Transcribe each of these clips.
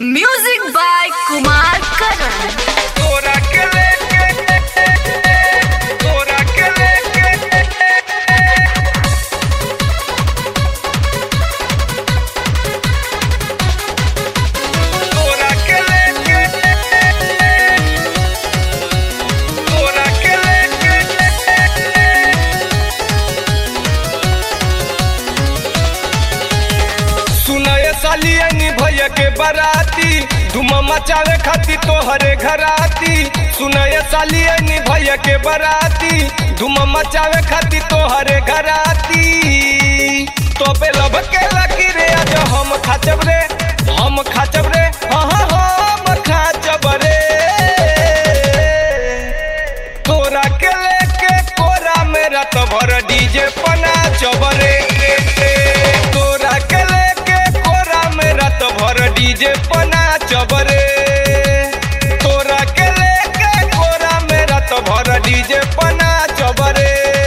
Music by Kumar करण। तोरा के लेके तोरा के लेके तोरा के लेके तोरा के लेके सुनाए सालियनी भैया के बराती धूम मचावे खाती तोहरे घराती। सुनाए सालियनी भैया के बराती धूम मचावे खाती तोहरे घराती। तो पे लब के लकी रे आज हम खाचब रे हम खाचब रे हम खाचब रे। तोरा के लेके कोरा मेरा तो भर डीजे पना चबरे। तोरा के लेके कोरा मेरा तो भर डीजे पना चबरे। तोरा के लेके कोरा मेरा तो भर डीजे पना चबरे।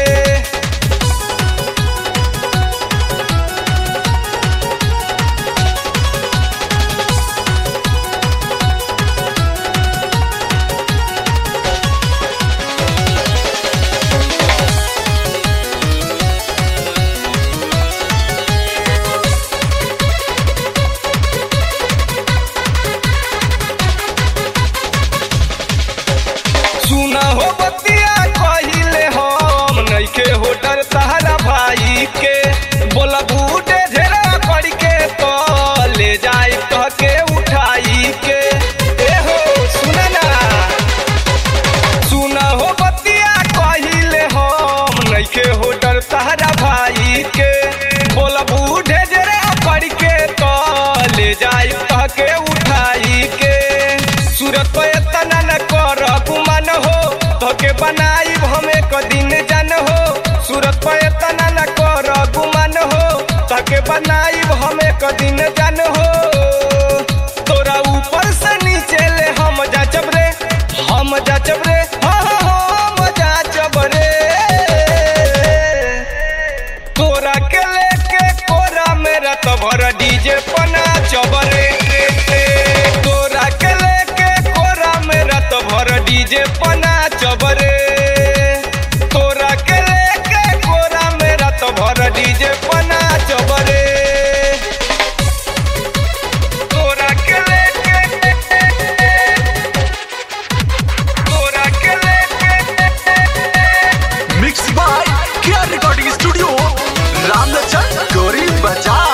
सुना हो बतिया कहिले हम नइखे होटल तहरा भाई के। बोला बूटे झेरा पड़ के तो ले जाई कह के उठाई के। ए हो सुना ना सुना हो बतिया कहिले हम नइखे होटल तहरा भाई के। बोला बूटे झेरा पड़ के तो ले जाई कह के उठाई के। सूरत पे तना न कर गुमान हो धोके बनाई हम एक दिन जान हो। सूरत पे तना न कर गुमान हो धोके बनाई हम एक दिन जान हो। तोरा ऊपर से नीचे ले हम जाचब रे हम जाचब रे हम जाचब रे। तोरा के लेके कोरा मेरा तो भर डीजे पना चबरे। तोरा के लेके कोरा मेरा तो भर डीजे पना चबरे। तोरा के लेके कोरा मेरा तो भर डीजे पना चबरे। तोरा के लेके तोरा के लेके मिक्स बाय क्या रिकॉर्डिंग स्टूडियो रामलचन गौरी बाजार।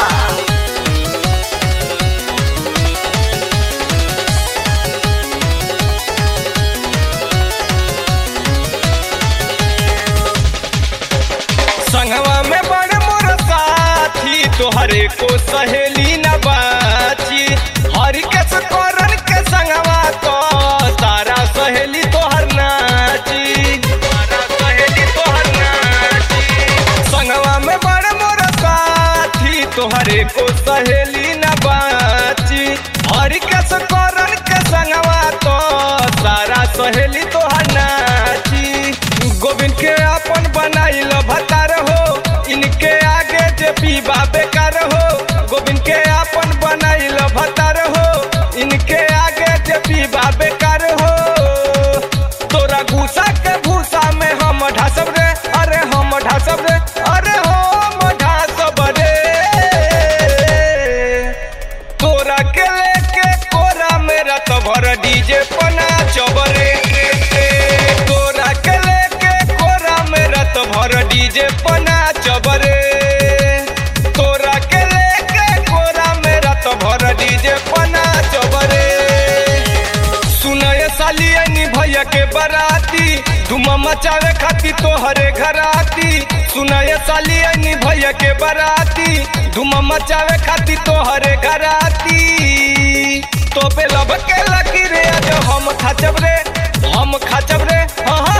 संगवा में बड़ मोर साथी तोहरे को सहेली न बाची। हरि के करन के संगवा तो सारा सहेली तोहर नाची। सारा सहेली तोहर नाची। संगवा में बड़ मोर साथी तोहरे को सहेली न बाची। हरि के करन के संगवा तो सारा सहेली तोहर नाची। गोविंद के अपन बनाइल भतार हो इनके आगे जे पीबा बेकार हो। गोविंद के अपन बनाइल भतार हो इनके आगे जे पीबा बेकार हो। तोरा घूसा के भूसा में हम ढासब रे अरे हम ढासब रे अरे हम ढासब रे। तोरा के लेके कोरा मेरा तो भर डीजे पना चबरे। तोरा के लेके कोरा मेरा तो भर डीजे पना चबरे। तोरा के लेके कोरा मेरा तो भर डीजे पना चबरे। सुनाए सालियनी भैया के बराती धूम मचावे खाती तोहरे घराती। सुनाए सालियनी भैया के बराती धूम मचावे खाती तोहरे घराती। तो पे लब के लकी रे आज हम खाचब रे हम खाचब रे